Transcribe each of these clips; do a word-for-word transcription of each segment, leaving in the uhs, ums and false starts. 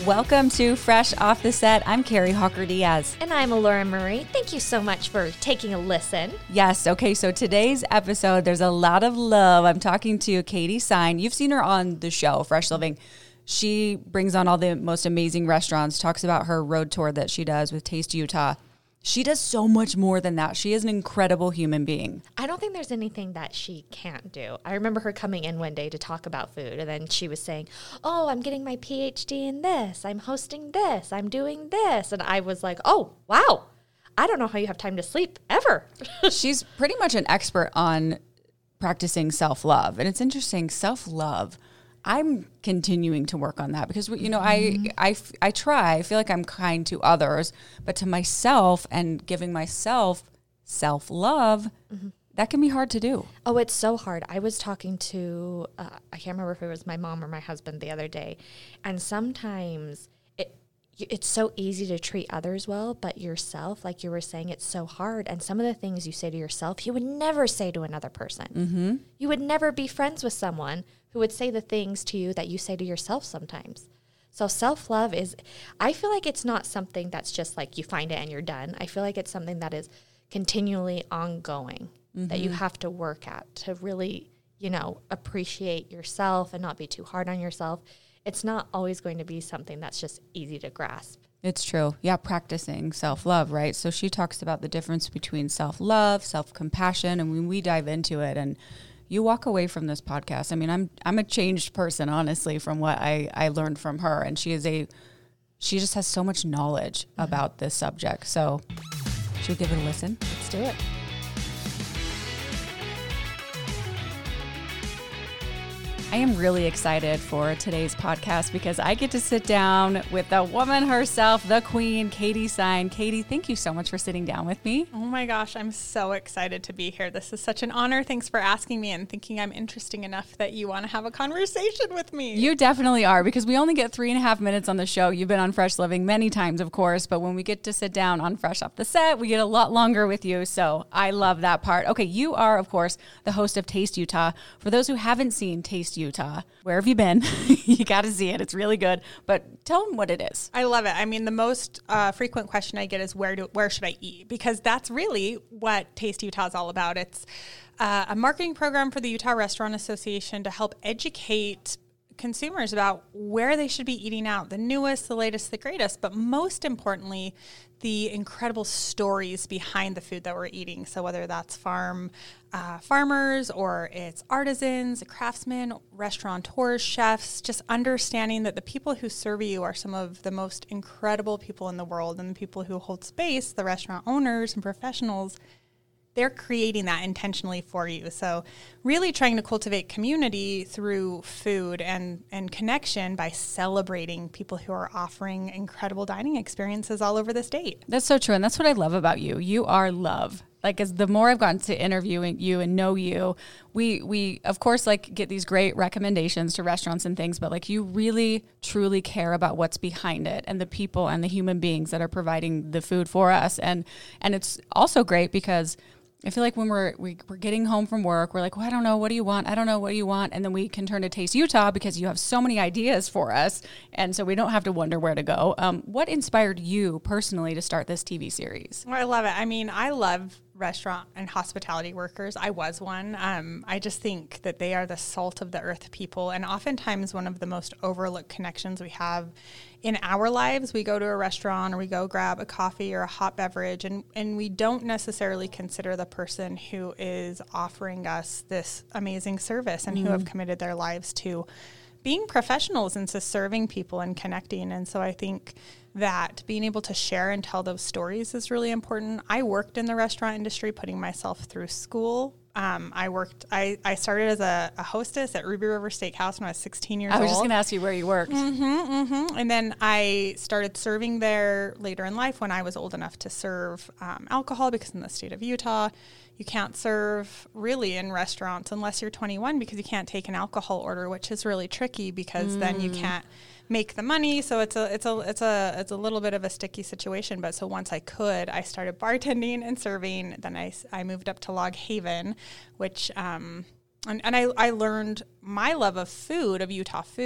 Welcome to Fresh Off the Set. I'm Carrie Hawker Diaz. And I'm Laura Marie. Thank you so much for taking a listen. Yes. Okay. So today's episode, there's a lot of love. I'm talking to Katie Sine. You've seen her on the show, Fresh Living. She brings on all the most amazing restaurants, talks about her road tour that she does with Taste Utah. She does so much more than that. She is an incredible human being. I don't think there's anything that she can't do. I remember her coming in one day to talk about food, and then she was saying, oh, I'm getting my P H D in this. I'm hosting this. I'm doing this. And I was like, oh, wow. I don't know how you have time to sleep ever. She's pretty much an expert on practicing self-love. And it's interesting, self-love. I'm continuing to work on that because, you know, mm-hmm. I, I, I try, I feel like I'm kind to others, but to myself and giving myself self-love, mm-hmm. that can be hard to do. Oh, it's so hard. I was talking to, uh, I can't remember if it was my mom or my husband the other day, and sometimes it it's so easy to treat others well, but yourself, like you were saying, it's so hard. And some of the things you say to yourself, you would never say to another person. Mm-hmm. You would never be friends with someone who would say the things to you that you say to yourself sometimes. So self-love is, I feel like it's not something that's just like you find it and you're done. I feel like it's something that is continually ongoing, mm-hmm. that you have to work at to really, you know, appreciate yourself and not be too hard on yourself. It's not always going to be something that's just easy to grasp. It's true. Yeah, practicing self-love, right? So she talks about the difference between self-love, self-compassion, and when we dive into it and you walk away from this podcast. I mean, I'm I'm a changed person, honestly, from what I, I learned from her. And she is a, she just has so much knowledge mm-hmm. about this subject. So should we give it a listen? Let's do it. I am really excited for today's podcast because I get to sit down with the woman herself, the queen, Katie Sine. Katie, thank you so much for sitting down with me. Oh my gosh, I'm so excited to be here. This is such an honor. Thanks for asking me and thinking I'm interesting enough that you want to have a conversation with me. You definitely are, because we only get three and a half minutes on the show. You've been on Fresh Living many times, of course, but when we get to sit down on Fresh Off the Set, we get a lot longer with you. So I love that part. Okay, you are, of course, the host of Taste Utah. For those who haven't seen Taste Utah, Utah. Where have you been? You got to see it. It's really good. But tell them what it is. I love it. I mean, the most uh, frequent question I get is where do where should I eat? Because that's really what Taste Utah is all about. It's uh, a marketing program for the Utah Restaurant Association to help educate consumers about where they should be eating out, the newest, the latest, the greatest, but most importantly, the incredible stories behind the food that we're eating. So whether that's farm uh, farmers or it's artisans, craftsmen, restaurateurs, chefs, just understanding that the people who serve you are some of the most incredible people in the world, and the people who hold space, the restaurant owners and professionals, they're creating that intentionally for you. So really trying to cultivate community through food and, and connection by celebrating people who are offering incredible dining experiences all over the state. That's so true. And that's what I love about you. You are love. Like, as the more I've gotten to interviewing you and know you, we, we of course, like, get these great recommendations to restaurants and things, but like, you really, truly care about what's behind it and the people and the human beings that are providing the food for us. And, and it's also great because I feel like when we're we, we're getting home from work, we're like, well, I don't know, what do you want? I don't know, what do you want? And then we can turn to Taste Utah because you have so many ideas for us, and so we don't have to wonder where to go. Um, what inspired you personally to start this T V series? Well, I love it. I mean, I love restaurant and hospitality workers. I was one. Um, I just think that they are the salt of the earth people, and oftentimes one of the most overlooked connections we have in our lives. We go to a restaurant or we go grab a coffee or a hot beverage, and, and we don't necessarily consider the person who is offering us this amazing service and mm-hmm. who have committed their lives to being professionals and to serving people and connecting. And so I think that being able to share and tell those stories is really important. I worked in the restaurant industry, putting myself through school. Um, I worked, I, I started as a, a hostess at Ruby River Steakhouse when I was sixteen years old. I was old. just going to ask you where you worked. Mm-hmm, mm-hmm. And then I started serving there later in life when I was old enough to serve um, alcohol, because in the state of Utah, you can't serve really in restaurants unless you're twenty-one, because you can't take an alcohol order, which is really tricky because mm. then you can't make the money. So it's a it's a it's a it's a little bit of a sticky situation. But so once I could, I started bartending and serving. Then I, I moved up to Log Haven, which um and, and I, I learned my love of food, of Utah food,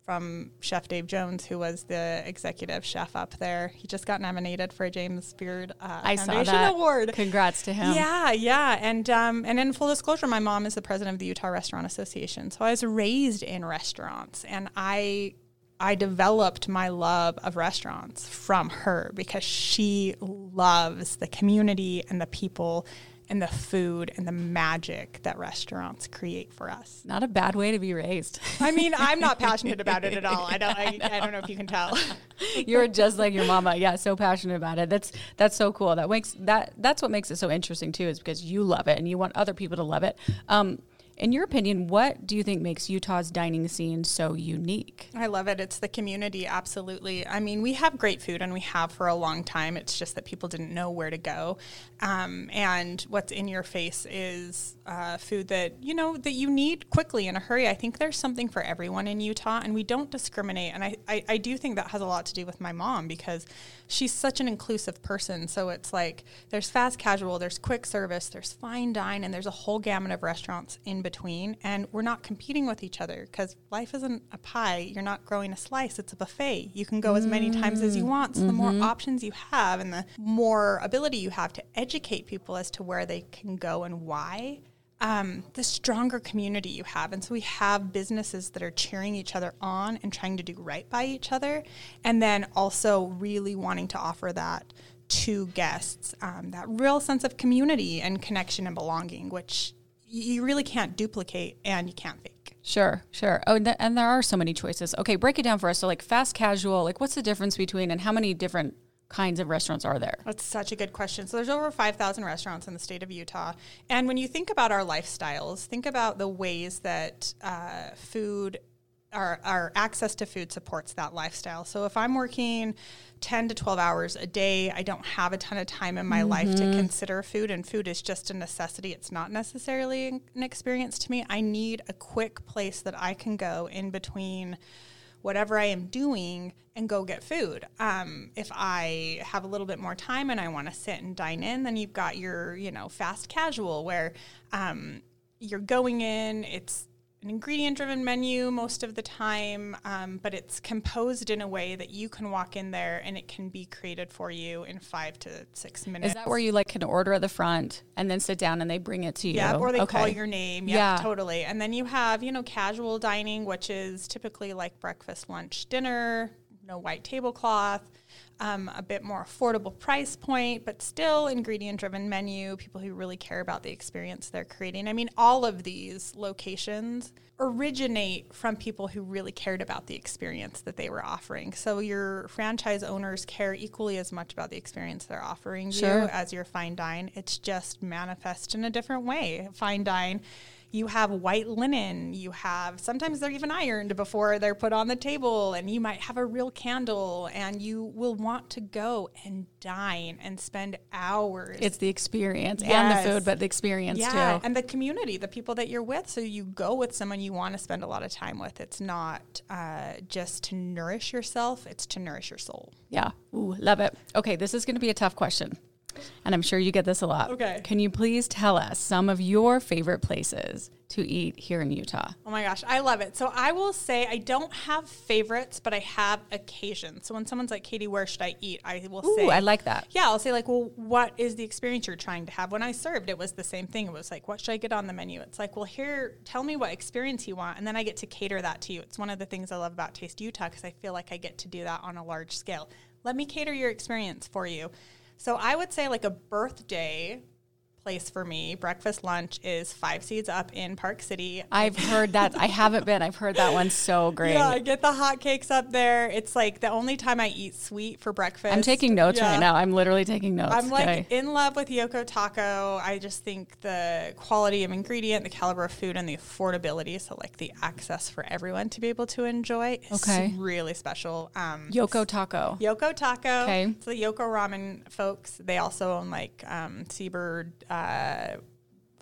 from Chef Dave Jones, who was the executive chef up there. He just got nominated for a James Beard uh, I Foundation saw that. Award. Congrats to him. Yeah, yeah. And um, and in full disclosure, my mom is the president of the Utah Restaurant Association. So I was raised in restaurants, and I I developed my love of restaurants from her because she loves the community and the people and the food and the magic that restaurants create for us. Not a bad way to be raised. I mean, I'm not passionate about it at all. I don't. I, I don't know if you can tell. You're just like your mama. Yeah, so passionate about it. That's that's so cool. That makes that that's what makes it so interesting too, is because you love it and you want other people to love it. Um, in your opinion, what do you think makes Utah's dining scene so unique? I love it. It's the community, absolutely. I mean, we have great food, and we have for a long time. It's just that people didn't know where to go. Um, and what's in your face is uh, food that, you know, that you need quickly in a hurry. I think there's something for everyone in Utah, and we don't discriminate. And I, I, I do think that has a lot to do with my mom, because she's such an inclusive person. So it's like there's fast casual, there's quick service, there's fine dine, and there's a whole gamut of restaurants in between, and we're not competing with each other, because life isn't a pie. You're not growing a slice. It's a buffet. You can go as many times as you want. So mm-hmm. the more options you have and the more ability you have to educate people as to where they can go and why, um, the stronger community you have. And so we have businesses that are cheering each other on and trying to do right by each other, and then also really wanting to offer that to guests, um, that real sense of community and connection and belonging, which you really can't duplicate and you can't fake. Sure, sure. Oh, and, th- and there are so many choices. Okay, break it down for us. So like fast casual, like what's the difference between, and how many different kinds of restaurants are there? That's such a good question. So there's over five thousand restaurants in the state of Utah. And when you think about our lifestyles, think about the ways that uh, food, our, our access to food supports that lifestyle. So if I'm working ten to twelve hours a day, I don't have a ton of time in my mm-hmm. life to consider food, and food is just a necessity. It's not necessarily an experience to me. I need a quick place that I can go in between whatever I am doing and go get food. Um, if I have a little bit more time and I want to sit and dine in, then you've got your, you know, fast casual where um, you're going in, it's an ingredient-driven menu most of the time, um, but it's composed in a way that you can walk in there and it can be created for you in five to six minutes. Is that where you like can order at the front and then sit down and they bring it to you? Yeah, or they okay. call your name. Yep, yeah, totally. And then you have, you know, casual dining, which is typically like breakfast, lunch, dinner, no white tablecloth. Um, a bit more affordable price point, but still ingredient-driven menu, people who really care about the experience they're creating. I mean, all of these locations originate from people who really cared about the experience that they were offering. So your franchise owners care equally as much about the experience they're offering sure. you as your fine dine. It's just manifest in a different way. Fine dine, you have white linen, you have, sometimes they're even ironed before they're put on the table, and you might have a real candle, and you will want to go and dine and spend hours. It's the experience yes. and the food, but the experience yeah, too. And the community, the people that you're with. So you go with someone you want to spend a lot of time with. It's not uh, just to nourish yourself, it's to nourish your soul. Yeah. Ooh, love it. Okay, this is going to be a tough question, and I'm sure you get this a lot. Okay. Can you please tell us some of your favorite places to eat here in Utah? Oh my gosh, I love it. So I will say I don't have favorites, but I have occasions. So when someone's like, Katie, where should I eat? I will Ooh, say. I like that. Yeah, I'll say like, well, what is the experience you're trying to have? When I served, it was the same thing. It was like, what should I get on the menu? It's like, well, here, tell me what experience you want, and then I get to cater that to you. It's one of the things I love about Taste Utah, because I feel like I get to do that on a large scale. Let me cater your experience for you. So I would say like a birthday place for me, breakfast, lunch, is Five Seeds up in Park City. I've heard that. I haven't been. I've heard that one so great. Yeah, I get the hotcakes up there. It's like the only time I eat sweet for breakfast. I'm taking notes yeah. right now. I'm literally taking notes. I'm like okay. in love with Yoko Taco. I just think the quality of ingredient, the caliber of food, and the affordability, so like the access for everyone to be able to enjoy, is okay. really special. Um, Yoko Taco. Yoko Taco. Okay. It's the Yoko Ramen folks. They also own like um, Seabird, uh, like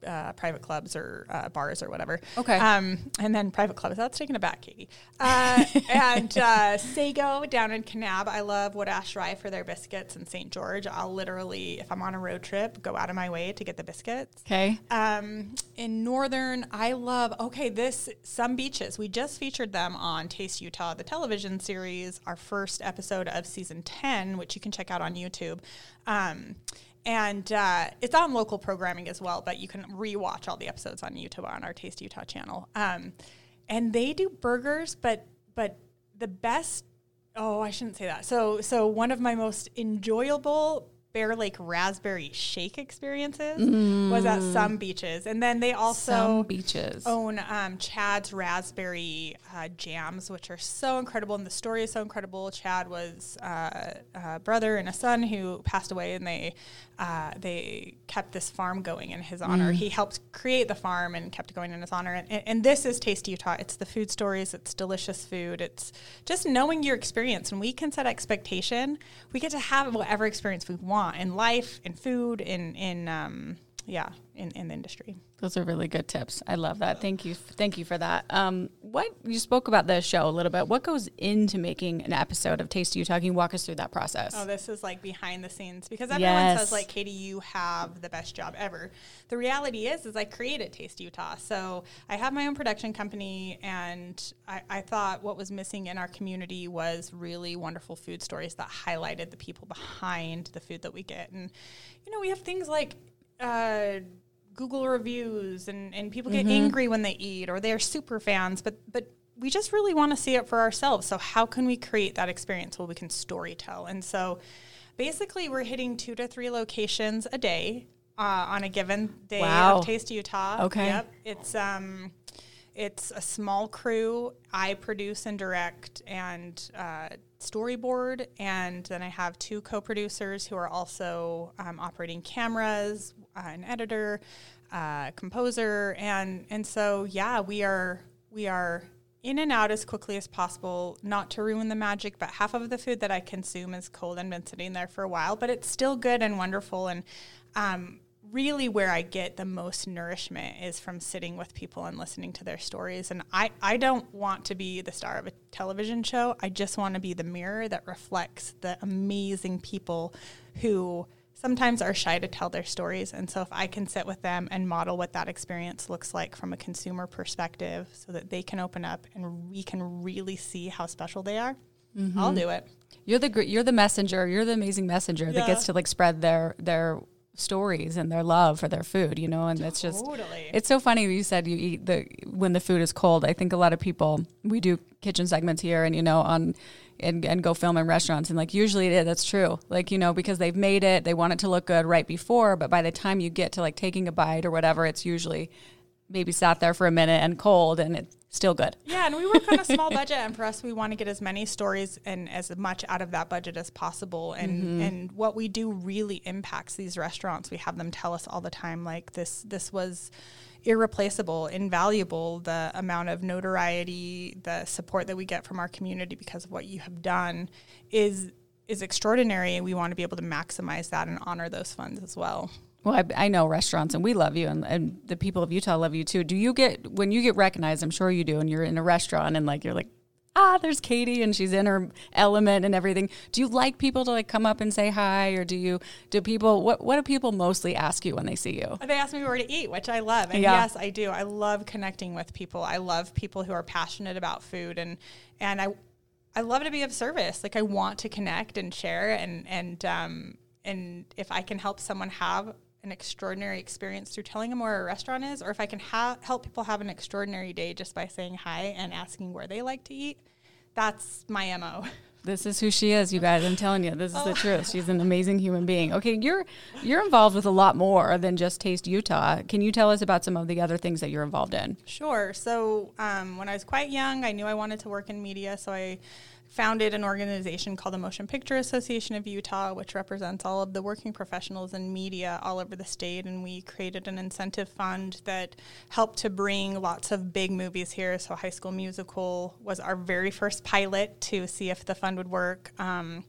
uh, private clubs or uh, bars or whatever. Okay. Um, and then private clubs. That's taking it back, Katie. Uh, and uh, Sago down in Kanab. I love Wodash Rye for their biscuits in Saint George. I'll literally, if I'm on a road trip, go out of my way to get the biscuits. Okay. Um, in Northern, I love, okay, this, Some Beaches. We just featured them on Taste Utah, the television series, our first episode of season ten, which you can check out on YouTube. Um, And uh, it's on local programming as well, but you can rewatch all the episodes on YouTube on our Taste Utah channel. Um, and they do burgers, but but the best. Oh, I shouldn't say that. So so one of my most enjoyable Bear Lake raspberry shake experiences mm. was at Some Beaches, and then they also Some Beaches own um, Chad's raspberry uh, jams, which are so incredible, and the story is so incredible. Chad was uh, a brother and a son who passed away, and they uh, they kept this farm going in his honor. Mm. He helped create the farm and kept it going in his honor. And, and, and this is Taste Utah. It's the food stories. It's delicious food. It's just knowing your experience, and we can set expectation. We get to have whatever experience we want in life, in food, in in um yeah, in, in the industry. Those are really good tips. I love that. Thank you. Thank you for that. Um, what you spoke about the show a little bit. What goes into making an episode of Taste Utah? Can you walk us through that process? Oh, this is like behind the scenes, because everyone yes. says like, Katie, you have the best job ever. The reality is, is I created Taste Utah. So I have my own production company, and I, I thought what was missing in our community was really wonderful food stories that highlighted the people behind the food that we get. And, you know, we have things like, uh, Google reviews, and, and people get mm-hmm. angry when they eat, or they're super fans, but but we just really want to see it for ourselves. So how can we create that experience? Well, we can story tell. And so basically we're hitting two to three locations a day uh, on a given day wow. of Taste Utah. Okay. Yep. It's um it's a small crew. I produce and direct and uh, storyboard, and then I have two co-producers who are also um, operating cameras, uh, an editor, uh, composer, and and so yeah, we are we are in and out as quickly as possible, not to ruin the magic. But half of the food that I consume is cold and been sitting there for a while, but it's still good and wonderful. And um, really where I get the most nourishment is from sitting with people and listening to their stories. And I, I don't want to be the star of a television show. I just want to be the mirror that reflects the amazing people who sometimes are shy to tell their stories. And so if I can sit with them and model what that experience looks like from a consumer perspective so that they can open up and we can really see how special they are, mm-hmm. I'll do it. You're the gr- you're the messenger. You're the amazing messenger yeah. that gets to like spread their their stories and their love for their food, you know, and it's just, totally. It's so funny you said you eat the, when the food is cold. I think a lot of people, we do kitchen segments here and, you know, on, and, and go film in restaurants, and like, usually it is, that's true. Like, you know, because they've made it, they want it to look good right before, but by the time you get to like taking a bite or whatever, it's usually maybe sat there for a minute and cold, and it's still good. Yeah, and we work on a small budget, and for us, we want to get as many stories and as much out of that budget as possible. And mm-hmm. and what we do really impacts these restaurants. We have them tell us all the time, like, this this was irreplaceable, invaluable, the amount of notoriety, the support that we get from our community because of what you have done is is extraordinary, and we want to be able to maximize that and honor those funds as well. Well, I, I know restaurants, and we love you, and, and the people of Utah love you too. Do you get, when you get recognized, I'm sure you do, and you're in a restaurant and like, you're like, ah, there's Katie and she's in her element and everything. Do you like people to like come up and say hi, or do you, do people, what, what do people mostly ask you when they see you? They ask me where to eat, which I love. And yeah. yes, I do. I love connecting with people. I love people who are passionate about food, and, and I, I love to be of service. Like, I want to connect and share, and, and, um, and if I can help someone have an extraordinary experience through telling them where a restaurant is, or if I can ha- help people have an extraordinary day just by saying hi and asking where they like to eat, that's my M O. This is who she is, you guys. I'm telling you, this is oh. the truth. She's an amazing human being. Okay, you're you're involved with a lot more than just Taste Utah. Can you tell us about some of the other things that you're involved in? Sure. So um, when I was quite young, I knew I wanted to work in media, so I founded an organization called the Motion Picture Association of Utah, which represents all of the working professionals in media all over the state. And we created an incentive fund that helped to bring lots of big movies here. So High School Musical was our very first pilot to see if the fund would work. Um,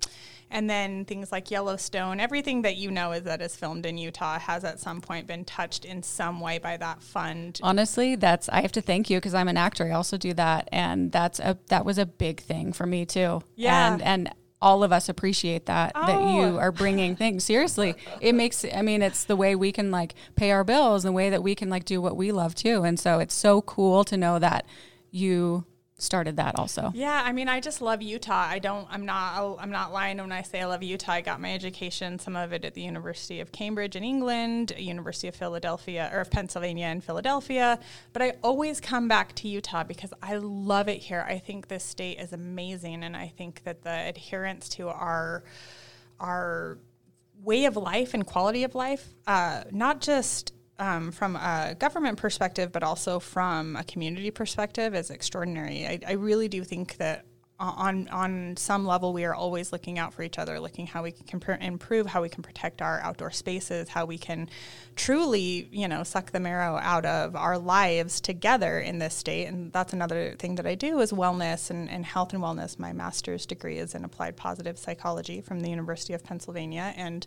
And then things like Yellowstone, everything that you know is that is filmed in Utah has at some point been touched in some way by that fund. Honestly, that's, I have to thank you because I'm an actor. I also do that. And that's a, that was a big thing for me too. Yeah. And, and all of us appreciate that, oh. that you are bringing things. Seriously, it makes, I mean, it's the way we can like pay our bills and the way that we can like do what we love too. And so it's so cool to know that you started that also. Yeah, I mean, I just love Utah. I don't, I'm not, I'm not lying when I say I love Utah. I got my education, some of it at the University of Cambridge in England, University of Philadelphia, or of Pennsylvania in Philadelphia. But I always come back to Utah because I love it here. I think this state is amazing, and I think that the adherence to our, our way of life and quality of life, uh, not just Um, from a government perspective, but also from a community perspective, is extraordinary. I, I really do think that on on some level we are always looking out for each other, looking how we can pr- improve, how we can protect our outdoor spaces, how we can truly, you know, suck the marrow out of our lives together in this state. And that's another thing that I do is wellness and, and health and wellness. My master's degree is in applied positive psychology from the University of Pennsylvania, and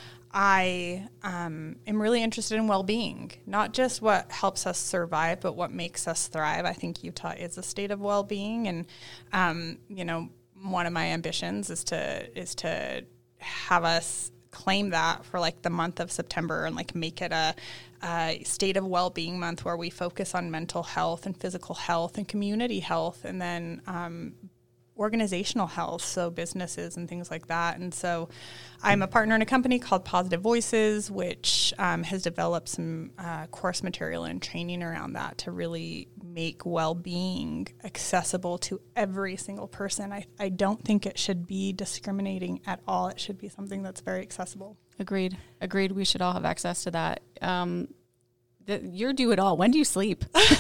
I um, am really interested in well-being, not just what helps us survive, but what makes us thrive. I think Utah is a state of well-being, and um, you know, one of my ambitions is to is to have us claim that for like the month of September and like make it a, a state of well-being month where we focus on mental health and physical health and community health, and then um, organizational health, so businesses and things like that. And so I'm a partner in a company called Positive Voices, which um, has developed some uh, course material and training around that to really make well-being accessible to every single person. I, I don't think it should be discriminating at all. It should be something that's very accessible. Agreed. Agreed. We should all have access to that. Um, The, you're do it all. When do you sleep?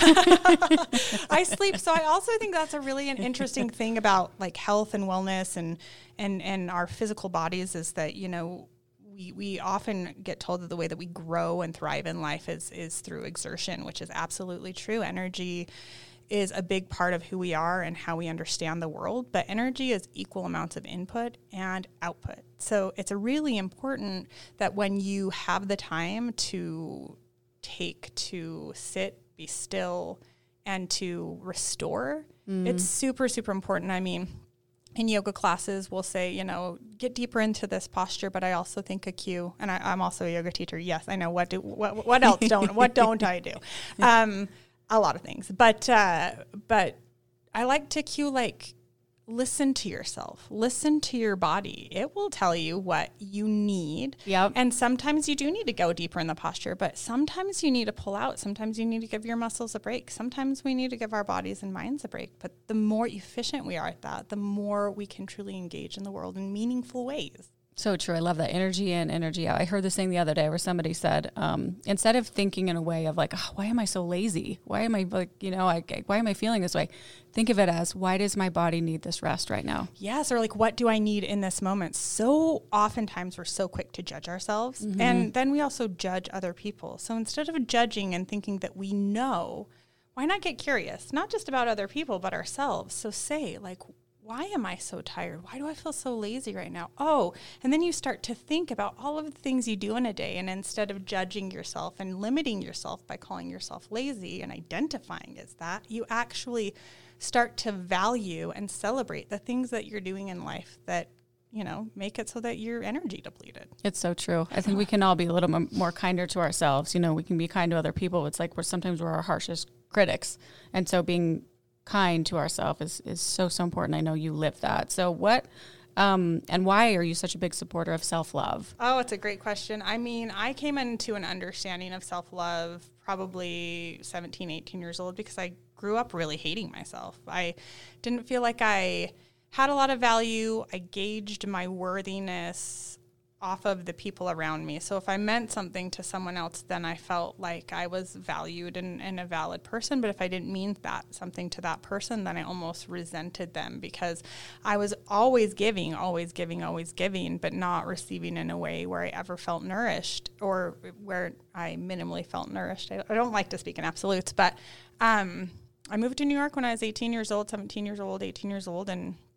I sleep. So I also think that's a really an interesting thing about like health and wellness and, and, and our physical bodies is that, you know, we, we often get told that the way that we grow and thrive in life is, is through exertion, which is absolutely true. Energy is a big part of who we are and how we understand the world, but energy is equal amounts of input and output. So it's a really important that when you have the time to take to sit, be still, and to restore, mm. it's super, super important. I mean, in yoga classes, we'll say, you know, get deeper into this posture, but I also think a cue, and I, I'm also a yoga teacher. Yes, I know what do, what, what else don't, what don't I do? Um, a lot of things, but, uh, but I like to cue, like, listen to yourself, listen to your body. It will tell you what you need. Yep. And sometimes you do need to go deeper in the posture, but sometimes you need to pull out. Sometimes you need to give your muscles a break. Sometimes we need to give our bodies and minds a break. But the more efficient we are at that, the more we can truly engage in the world in meaningful ways. So true. I love that energy in, energy out. I heard this thing the other day where somebody said, um, instead of thinking in a way of like, oh, why am I so lazy? Why am I like, you know, I, why am I feeling this way? Think of it as, why does my body need this rest right now? Yes. Or like, what do I need in this moment? So oftentimes we're so quick to judge ourselves. Mm-hmm. And then we also judge other people. So instead of judging and thinking that we know, why not get curious? Not just about other people, but ourselves. So say like, why am I so tired? Why do I feel so lazy right now? Oh, and then you start to think about all of the things you do in a day. And instead of judging yourself and limiting yourself by calling yourself lazy and identifying as that, you actually start to value and celebrate the things that you're doing in life that, you know, make it so that you're energy depleted. It's so true. I think we can all be a little m- more kinder to ourselves. You know, we can be kind to other people. It's like we're sometimes we're our harshest critics. And so being kind to ourselves is, is so, so important. I know you live that. So what, um, and why are you such a big supporter of self-love? Oh, it's a great question. I mean, I came into an understanding of self-love probably seventeen, eighteen years old because I grew up really hating myself. I didn't feel like I had a lot of value. I gauged my worthiness off of the people around me. So if I meant something to someone else, then I felt like I was valued and, and a valid person. But if I didn't mean that something to that person, then I almost resented them because I was always giving, always giving, always giving, but not receiving in a way where I ever felt nourished or where I minimally felt nourished. I, I don't like to speak in absolutes, but um, I moved to New York when I was eighteen years old, seventeen years old, eighteen years old, and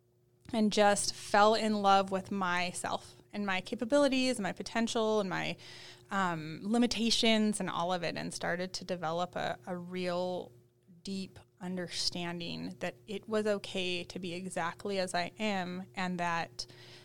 and just fell in love with myself and my capabilities and my potential and my um, limitations and all of it, and started to develop a, a real deep understanding that it was okay to be exactly as I am, and that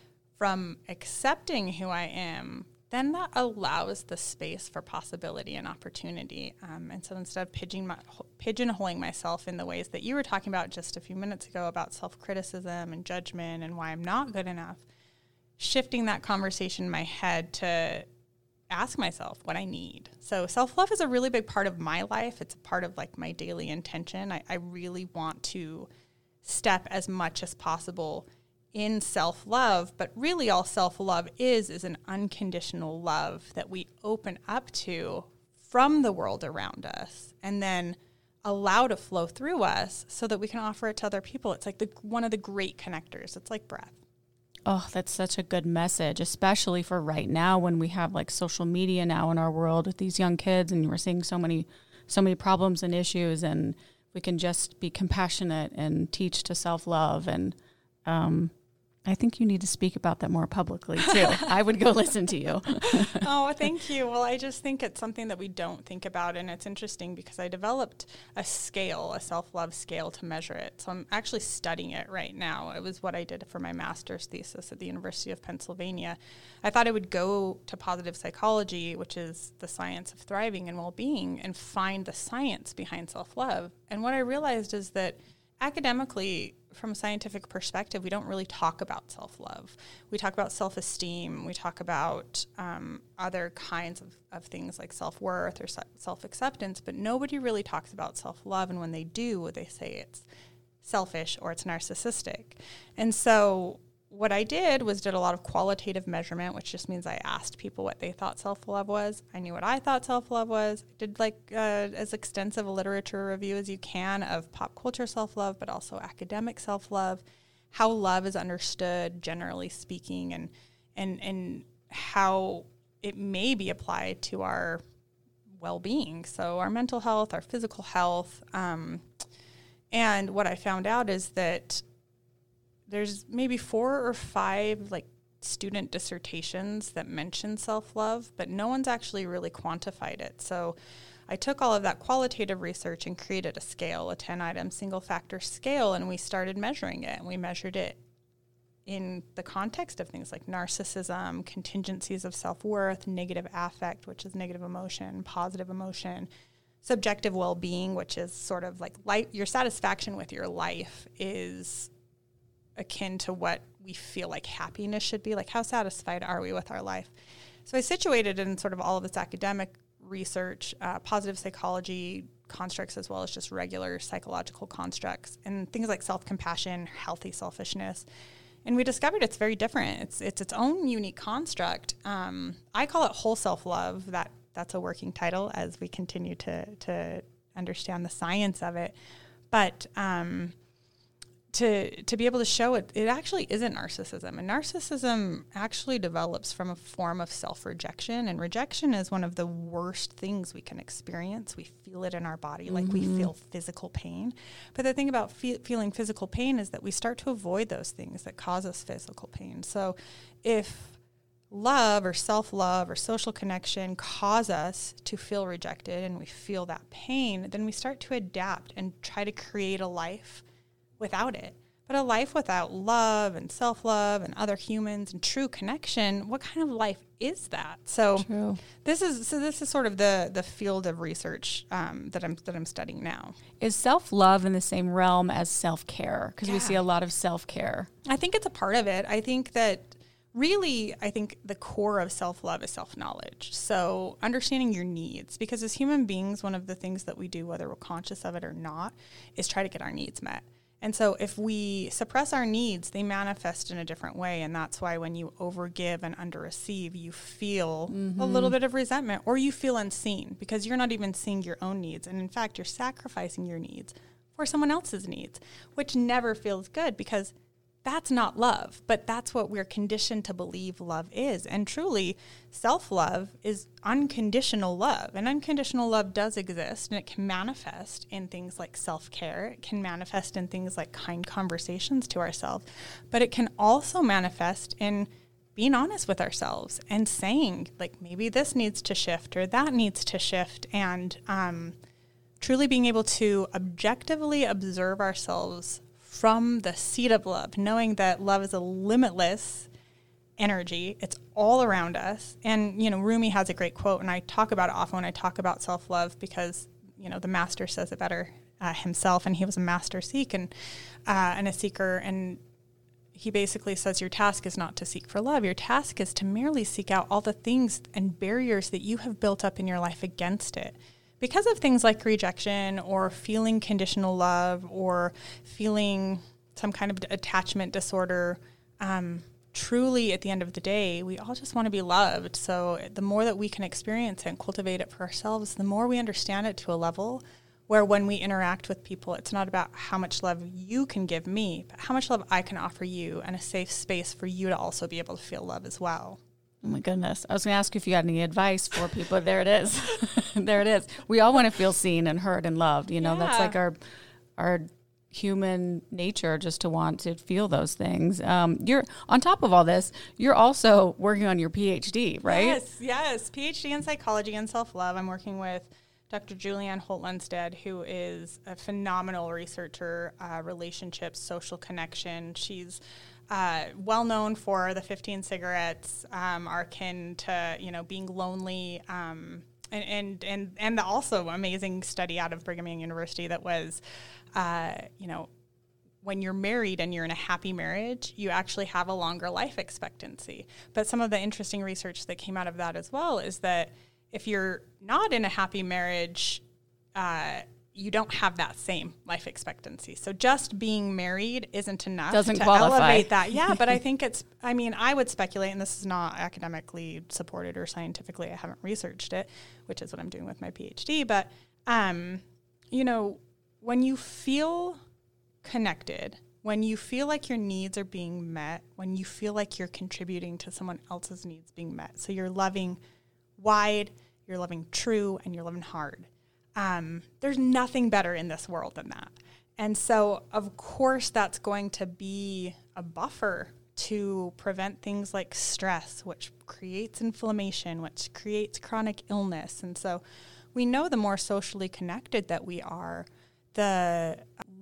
from accepting who I am, then that allows the space for possibility and opportunity. Um, and so instead of pigeon my, pigeonholing myself in the ways that you were talking about just a few minutes ago about self-criticism and judgment and why I'm not good enough, shifting that conversation in my head to ask myself what I need. So self-love is a really big part of my life. It's a part of like my daily intention. I, I really want to step as much as possible in self-love, but really all self-love is is an unconditional love that we open up to from the world around us and then allow to flow through us so that we can offer it to other people. It's like the one of the great connectors. It's like breath. Oh, that's such a good message, especially for right now when we have like social media now in our world with these young kids, and we're seeing so many so many problems and issues, and we can just be compassionate and teach to self-love. And um I think you need to speak about that more publicly, too. I would go listen to you. Oh, thank you. Well, I just think it's something that we don't think about, and it's interesting because I developed a scale, a self-love scale to measure it. So I'm actually studying it right now. It was what I did for my master's thesis at the University of Pennsylvania. I thought I would go to positive psychology, which is the science of thriving and well-being, and find the science behind self-love. And what I realized is that academically, from a scientific perspective, we don't really talk about self-love. We talk about self-esteem. We talk about um, other kinds of, of things like self-worth or self-acceptance, but nobody really talks about self-love. And when they do, they say it's selfish or it's narcissistic. And so what I did was did a lot of qualitative measurement, which just means I asked people what they thought self-love was. I knew what I thought self-love was. I did like uh, as extensive a literature review as you can of pop culture self-love, but also academic self-love, how love is understood generally speaking, and and and how it may be applied to our well-being, so our mental health, our physical health. Um, and what I found out is that there's maybe four or five like student dissertations that mention self-love, but no one's actually really quantified it. So I took all of that qualitative research and created a scale, a ten-item single-factor scale, and we started measuring it. And we measured it in the context of things like narcissism, contingencies of self-worth, negative affect, which is negative emotion, positive emotion, subjective well-being, which is sort of like life, your satisfaction with your life is akin to what we feel like happiness should be. Like, how satisfied are we with our life? So I situated in sort of all of this academic research, uh, positive psychology constructs, as well as just regular psychological constructs, and things like self-compassion, healthy selfishness. And we discovered it's very different. It's it's its own unique construct. Um, I call it whole self-love. That that's a working title as we continue to to understand the science of it. But um, to to be able to show it, it actually isn't narcissism. And narcissism actually develops from a form of self-rejection. And rejection is one of the worst things we can experience. We feel it in our body, like mm-hmm. we feel physical pain. But the thing about fe- feeling physical pain is that we start to avoid those things that cause us physical pain. So if love or self-love or social connection cause us to feel rejected and we feel that pain, then we start to adapt and try to create a life without it. But a life without love and self-love and other humans and true connection, what kind of life is that? So True. this is so this is sort of the the field of research um, that I'm that I'm studying now. Is self-love in the same realm as self-care? Because yeah. we see a lot of self-care. I think it's a part of it. I think that really, I think the core of self-love is self-knowledge. So understanding your needs, because as human beings, one of the things that we do, whether we're conscious of it or not, is try to get our needs met. And so if we suppress our needs, they manifest in a different way. And that's why when you overgive and underreceive, you feel mm-hmm. a little bit of resentment, or you feel unseen because you're not even seeing your own needs. And in fact, you're sacrificing your needs for someone else's needs, which never feels good because that's not love, but that's what we're conditioned to believe love is. And truly, self-love is unconditional love. And unconditional love does exist, and it can manifest in things like self-care. It can manifest in things like kind conversations to ourselves. But it can also manifest in being honest with ourselves and saying, like, maybe this needs to shift or that needs to shift. And um, truly being able to objectively observe ourselves from the seat of love, knowing that love is a limitless energy. It's all around us. And, you know, Rumi has a great quote, and I talk about it often when I talk about self-love because, you know, the master says it better uh, himself, and he was a master seek and, uh, and a seeker. And he basically says your task is not to seek for love. Your task is to merely seek out all the things and barriers that you have built up in your life against it. Because of things like rejection or feeling conditional love or feeling some kind of attachment disorder, um, truly at the end of the day, we all just want to be loved. So the more that we can experience it and cultivate it for ourselves, the more we understand it to a level where when we interact with people, it's not about how much love you can give me, but how much love I can offer you, and a safe space for you to also be able to feel love as well. Oh my goodness. I was going to ask you if you had any advice for people. There it is. There it is. We all want to feel seen and heard and loved. You know, yeah. That's like our our human nature, just to want to feel those things. Um, you're on top of all this, you're also working on your P H D, right? Yes, yes. P H D in psychology and self-love. I'm working with Doctor Julianne Holt-Lunstead, who is a phenomenal researcher, uh, relationships, social connection. She's Uh, well known for the fifteen cigarettes, um, are akin to, you know, being lonely, um, and, and, and, and the also amazing study out of Brigham Young University that was, uh, you know, when you're married and you're in a happy marriage, you actually have a longer life expectancy. But some of the interesting research that came out of that as well is that if you're not in a happy marriage, uh, you don't have that same life expectancy. So just being married isn't enough Doesn't to qualify. elevate that. Yeah, but I think it's, I mean, I would speculate, and this is not academically supported or scientifically, I haven't researched it, which is what I'm doing with my P H D. But, um, you know, when you feel connected, when you feel like your needs are being met, when you feel like you're contributing to someone else's needs being met, so you're loving wide, you're loving true, and you're loving hard. Um, there's nothing better in this world than that. And so, of course, that's going to be a buffer to prevent things like stress, which creates inflammation, which creates chronic illness. And so we know the more socially connected that we are, the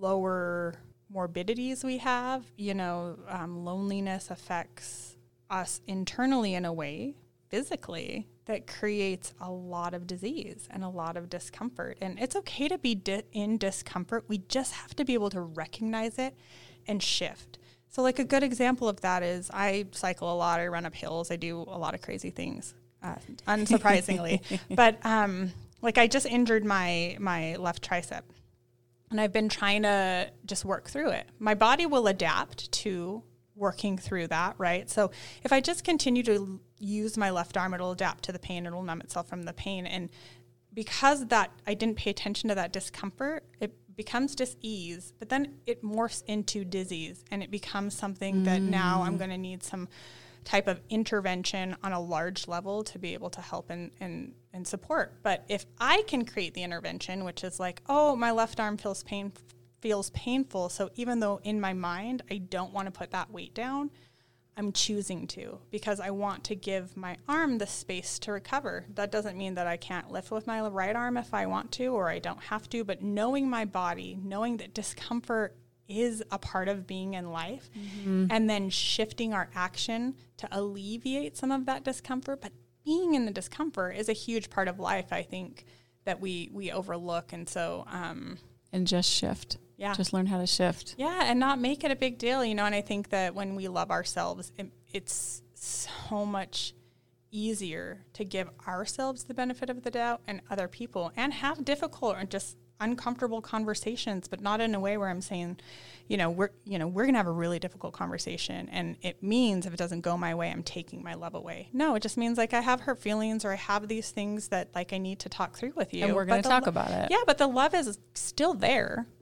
lower morbidities we have. You know, um, loneliness affects us internally in a way, physically, that creates a lot of disease and a lot of discomfort. And it's okay to be di- in discomfort. We just have to be able to recognize it and shift. So like a good example of that is I cycle a lot, I run up hills, I do a lot of crazy things, uh, unsurprisingly. But um, like I just injured my my left tricep, and I've been trying to just work through it. My body will adapt to working through that, right? So if I just continue to use my left arm, it'll adapt to the pain, it'll numb itself from the pain. And because that I didn't pay attention to that discomfort, it becomes dis-ease, but then it morphs into disease, and it becomes something mm. that now I'm going to need some type of intervention on a large level to be able to help and, and, and support. But if I can create the intervention, which is like, oh, my left arm feels pain, feels painful, so even though in my mind I don't want to put that weight down, I'm choosing to, because I want to give my arm the space to recover. That doesn't mean that I can't lift with my right arm if I want to, or I don't have to, but knowing my body, knowing that discomfort is a part of being in life, mm-hmm. and then shifting our action to alleviate some of that discomfort. But being in the discomfort is a huge part of life, I think, that we, we overlook. And so, um, and just shift. Yeah. Just learn how to shift. Yeah. And not make it a big deal, you know, and I think that when we love ourselves, it, it's so much easier to give ourselves the benefit of the doubt and other people, and have difficult or just uncomfortable conversations, but not in a way where I'm saying, you know, we're, you know, we're going to have a really difficult conversation, and it means if it doesn't go my way, I'm taking my love away. No, it just means like I have hurt feelings, or I have these things that like I need to talk through with you. And we're going to talk lo- about it. Yeah. But the love is still there.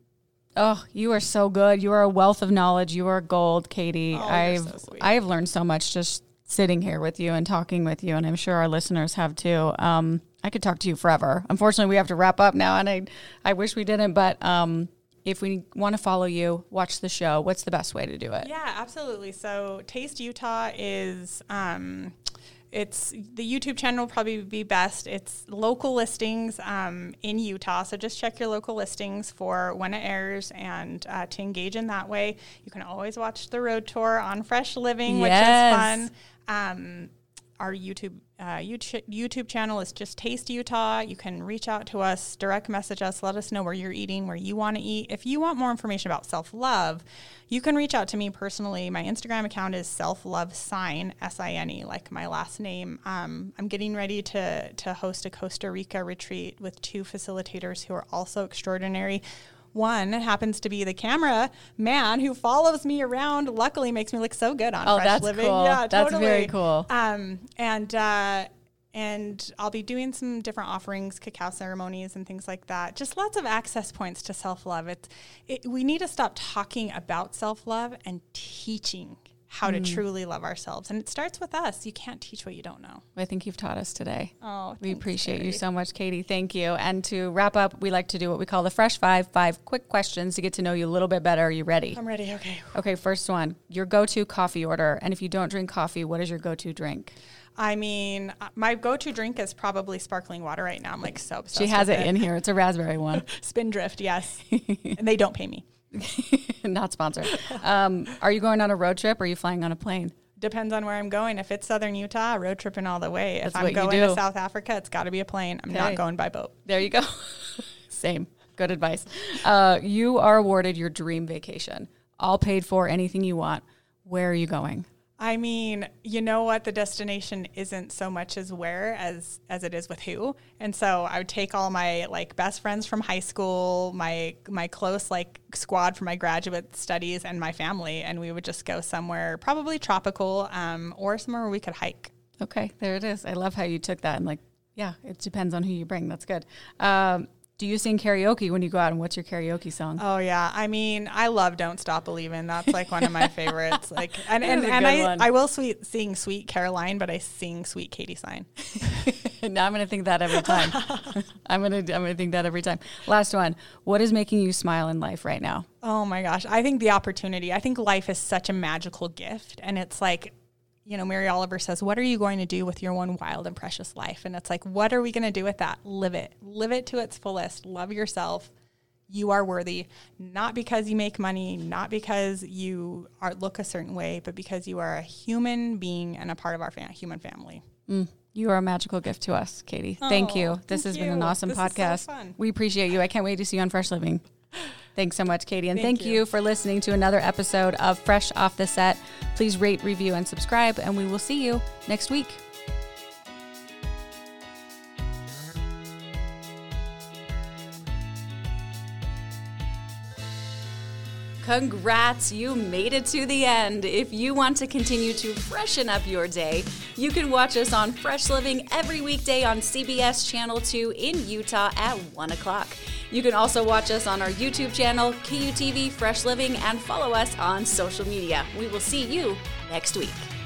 Oh, you are so good. You are a wealth of knowledge. You are gold, Katie. Oh, I've you're so sweet. I've learned so much just sitting here with you and talking with you, and I'm sure our listeners have too. Um, I could talk to you forever. Unfortunately, we have to wrap up now, and I I wish we didn't. But um, if we want to follow you, watch the show, what's the best way to do it? Yeah, absolutely. So Taste Utah is, um, it's the YouTube channel will probably be best. It's local listings um, in Utah. So just check your local listings for when it airs and uh, to engage in that way. You can always watch the road tour on Fresh Living, Yes. which is fun. Um, our YouTube uh, YouTube YouTube channel is just Taste Utah. You can reach out to us, direct message us, let us know where you're eating, where you want to eat. If you want more information about self-love, you can reach out to me personally. My Instagram account is self-love sign, S I N E, like my last name. Um, I'm getting ready to to host a Costa Rica retreat with two facilitators who are also extraordinary. One happens to be the camera man who follows me around. Luckily, makes me look so good on Oh, Fresh that's Living. cool. Yeah, That's totally. very cool. Um, and uh, and I'll be doing some different offerings, cacao ceremonies, and things like that. Just lots of access points to self-love. It's it, we need to stop talking about self-love and teaching how Mm. to truly love ourselves. And it starts with us. You can't teach what you don't know. I think you've taught us today. Oh, We thanks, appreciate you Carrie. so much, Katie. Thank you. And to wrap up, we like to do what we call the Fresh Five, five quick questions to get to know you a little bit better. Are you ready? I'm ready. Okay. Okay, first one, your go-to coffee order. And if you don't drink coffee, what is your go-to drink? I mean, uh, my go-to drink is probably sparkling water right now. I'm like so obsessed She has with it in here. It's a raspberry one. Spindrift, yes. And they don't pay me. Not sponsored. Um, are you going on a road trip or are you flying on a plane? Depends on where I'm going. If it's Southern Utah, road tripping all the way. That's if I'm what you going do. to South Africa, it's got to be a plane. I'm Okay. not going by boat. There you go. Same. Good advice. Uh, you are awarded your dream vacation. All paid for, anything you want. Where are you going? I mean, you know what? The destination isn't so much as where as as it is with who. And so I would take all my like best friends from high school, my my close like squad for my graduate studies, and my family, and we would just go somewhere probably tropical, um, or somewhere where we could hike. Okay, there it is. I love how you took that and like, yeah, it depends on who you bring. That's good. Um, do you sing karaoke when you go out, and what's your karaoke song? Oh yeah, I mean, I love "Don't Stop Believing." That's like one of my favorites. Like, and and, That is a and good I one. I will sweet sing "Sweet Caroline," but I sing "Sweet Katie Sign." Now I'm going to think that every time. I'm going to I'm going to think that every time. Last one. What is making you smile in life right now? Oh my gosh, I think the opportunity. I think life is such a magical gift, and it's like, you know, Mary Oliver says, "What are you going to do with your one wild and precious life?" And it's like, what are we going to do with that? Live it. Live it to its fullest. Love yourself. You are worthy, not because you make money, not because you are look a certain way, but because you are a human being and a part of our fam- human family. Mm, you are a magical gift to us, Katie. Thank Oh, you. This thank has been an you. awesome This is so podcast. fun. We appreciate you. I can't wait to see you on Fresh Living. Thanks so much, Katie. And thank, Thank you. you for listening to another episode of Fresh Off the Set. Please rate, review, and subscribe, and we will see you next week. Congrats, you made it to the end. If you want to continue to freshen up your day, you can watch us on Fresh Living every weekday on C B S Channel two in Utah at one o'clock. You can also watch us on our YouTube channel, K U T V Fresh Living, and follow us on social media. We will see you next week.